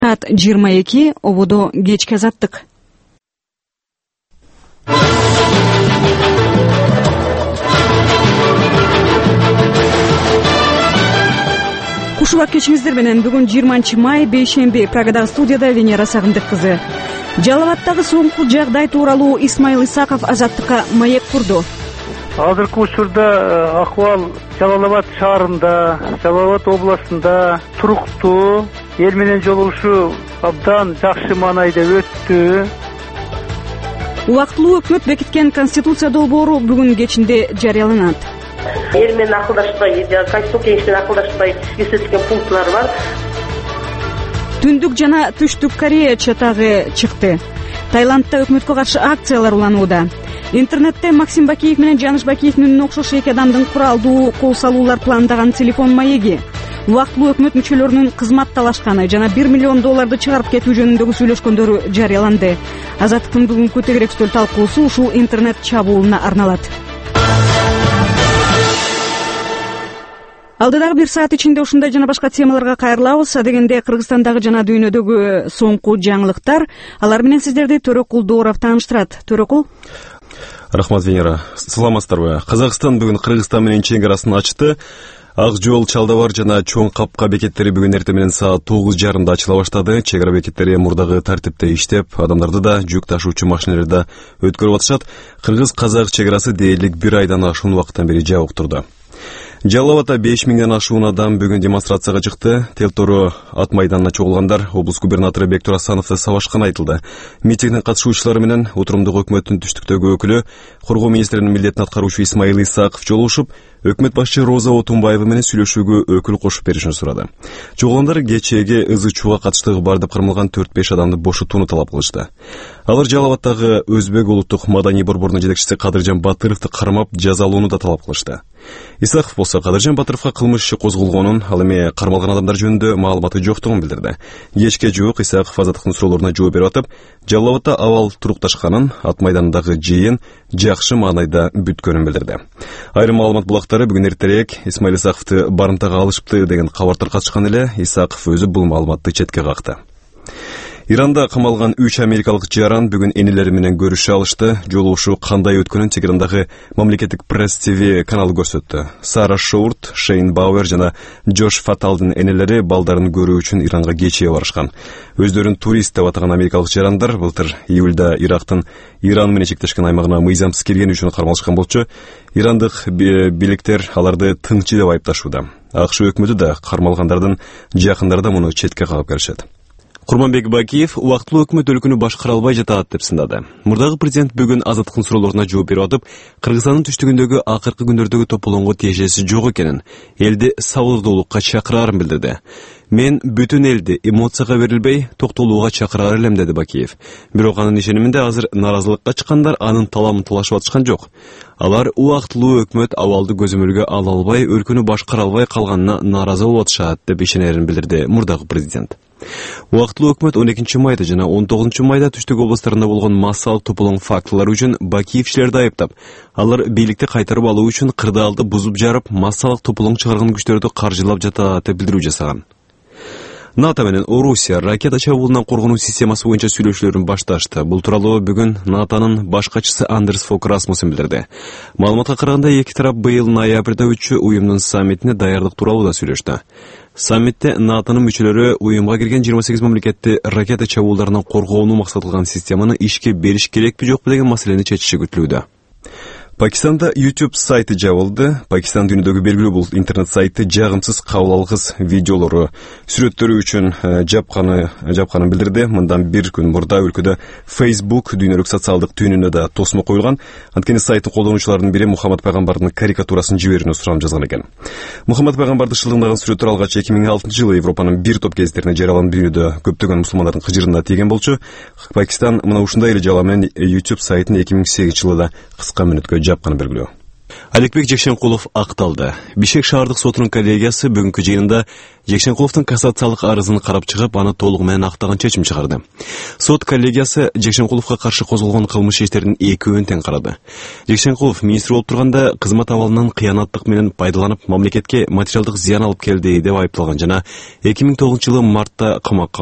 Saat 22 ободо кечки азаттык. Кушубак кечиңиздер менен бүгүн 20 май бейшемби Прагадагы студияда Венера Сагындык кызы. Жалал абаддагы соңку жагдай тууралуу Исмаил Исаков азаттыкка маек курду. Азыркы учурда акыбал Жалал Абад шаарында, Жалал Абад областында туруктуу, эл менен жолугушуу абдан жакшы маанайда өттү. Убактылуу өкмөт бекиткен Конституция долбоору бүгүн кечинде жарыяланат. Эл менен акылдашпай, Конституция кеңеши менен акылдашпай көрсөтүлгөн пунктлар бар. Түндүк жана Түштүк Корея чатагы чыкты. Таиландда өкмөткө каршы акциялар уланууда. Интернетте Максим Бакиев менен Жаныш Бакиевдин үнүнө окшош эки адамдын куралдуу кол салуулар пландаган телефон маеги, убактылуу өкмөт мүчөлөрүнүн кызмат талашканы жана $1 миллион чыгарып кетүү жөнүндөгү сүйлөшкөндөрү жарыяланды. Азаттыктын бүгүнкү тегерек стөл талкуусу ушул интернет чабуулуна арналат. Алдыдагы 1 саат ичинде ушундай жана башка темаларга кайрылабыз. Адегенде Кыргызстандагы жана дүйнөдөгү соңку жаңылыктар. Алар менен сиздерди Төрөкул Дооров тааныштырат. Төрөкул. Рахмат, Венера. Саламатсыздарбы? Казакстан бүгүн Кыргызстан менен чек арасын ачты. Ак жол, Чалдабар жана Чоң Капка бекеттери бүгүн эртең менен саат 9:30 ачыла баштады. Чек ара бекеттери мурдагы тартипте иштеп, адамдарды да, жүк ташуучу машиналарды да өткөрүп атышат. Кыргыз-казак чек арасы дээрлик 1 айдан ашуун убакыттан бери жабык турду. Жалал Абадда 5000ден ашуун адам бүгүн демонстрацияга чыкты. Телтору ат майданына чогулгандар облус губернатору Бектур Асановду сабашканы айтылды. Митингдин катышуучулары менен отурумдук өкмөттүн түштүктөгү өкүлү, коргоо министринин милдетин аткаруучу Исмаил Исаков жолугушуп, өкмөт башчы Роза Отунбаева менен сүйлөшүүгө өкүл кошуп беришин сурады. Чогулгандар кечээги ызы-чууга катыштыгы бар деп кармалган 4-5 адамды бошотууну талап кылышты. Алар Жалал Абаддагы Өзбек улуттук маданий борборунун жетекчиси Кадыржан Батыровду кармап жазалоону да талап кылышты. Исаков болсо Кадыржан Батыровго кылмыш иши козголгонун, ал эми кармалган адамдар жөнүндө маалыматы жоктугун билдирди. Кечке жуук Исаков азаттыктын суроолоруна жооп берип атып, Жалал Абадда абал турукташканын, ат майданындагы жыйын жакшы маанайда бүткөнүн билдирди. Айрым маалымат булактары бүгүн эртерээк Исмаил Исаковду барымтага алышыпты деген кабар таркатышкан эле Исаков өзү бул маалыматты четке какты. Иранда камалган 3 америкалык жаран бүгүн энелери менен көрүшө алышты. Жолугушуу кандай өткөнүн Тегерандагы мамлекеттик пресс ТВ каналы көрсөттү. Сара Шоурт, Шейн Бауэр жана Джош Фаталдын энелери балдарын көрүү үчүн Иранга кечээ барышкан. Өздөрүн турист деп атаган америкалык жарандар былтыр июлда Ирактын Иран менен чектешкен аймагына мыйзамсыз киргени үчүн кармалышкан болчу. Ирандык бийликтер аларды тыңчы деп айыпташууда. АКШ өкмөтү да кармалгандардын жакындары да муну четке кагып беришет. Курманбек Бакиев убактылуу өкмөт өлкөнү башкара албай жатат деп сындады. Мурдагы президент бүгүн азаттыктын суроолоруна жооп берип атып, Кыргызстандын түштүгүндөгү акыркы күндөрдөгү тополоңго тиешеси жок экенин, элди сабырдуулукка чакырарын билдирди. Мен бүтүн элди эмоцияга берилбей, токтолууга чакырар элем, деди Бакиев. Бирок анын ишениминде азыр наразылыкка чыккандар анын таламын талашып атышкан жок. Алар убактылуу өкмөт абалды көзөмөлгө ала албай, өлкөнү башкара албай калганына нааразы болуп атышат деп ишенерин билдирди мурдагы президент. Убактылуу өкмөт 12 майда жана 19 майда түштүк областарында болгон массалык тополоң фактылары үчүн Бакиевчилерди айыптап, алар бийликти кайтарып алуу үчүн кырдаалды бузуп жарып, массалык тополоң чыгарган күчтөрдү каржылап жатат деп билдирүү жасаган. НАТО менен Орусия ракета чабуулунан коргонуу системасы боюнча сүйлөшүүлөрүн башташты. Бул тууралуу бүгүн НАТОнун баш катчысы Андерс Фок Расмуссен билдирди. Маалыматка караганда эки тарап быйыл ноябрда өтчү уюмдун саммитине даярдык тууралуу да сүйлөштү. Саммитте НАТОнун мүчөлөрү уюмга кирген 28 мамлекетти ракета чабуулдарынан коргоону максат кылган системаны ишке бериш керекпи жокпу деген маселени чечиши күтүлүүдө. Пакистанда YouTube сайты жабылды. Пакистан дүйнөдөгү белгилүү бул интернет сайты жагымсыз кабыл алгыс видеолору, сүрөттөрү үчүн жапканын билдирди. Мындан 1 күн мурда өлкөдө Facebook дүйнөлүк социалдык түйүнүнө да тосмо коюлган. Анткени сайттын колдонуучуларынын бири Мухаммад пайгамбардын карикатурасын жиберүүнү суранып жазган экен. Мухаммад пайгамбарды шылдыңдаган сүрөттөр алгач 2006 жылы Европанын бир топ гезиттерине жарыяланып, дүйнөдө көптөгөн мусулмандардын кыжырына тийген болчу. Пакистан мына ушундай эле жала менен YouTube сайтын 2008 жылда кыска мүнөткө жапканы белгилүү. Аликбек Жекшенкулов акталды. Бишкек шаардык сотунун коллегиясы бүгүнкү жыйында Жекшенкуловдун кассациялык арызын карап чыгып, аны толугу менен актаган чечим чыгарды. Сот коллегиясы Жекшенкуловго каршы козголгон кылмыш иштердин экөөнүн тең карады. Жекшенкулов министр болуп турганда кызмат абалынан кыянаттык менен пайдаланып, мамлекетке материалдык зыян алып келди деп айыпталган жана 2009 жылы мартта камакка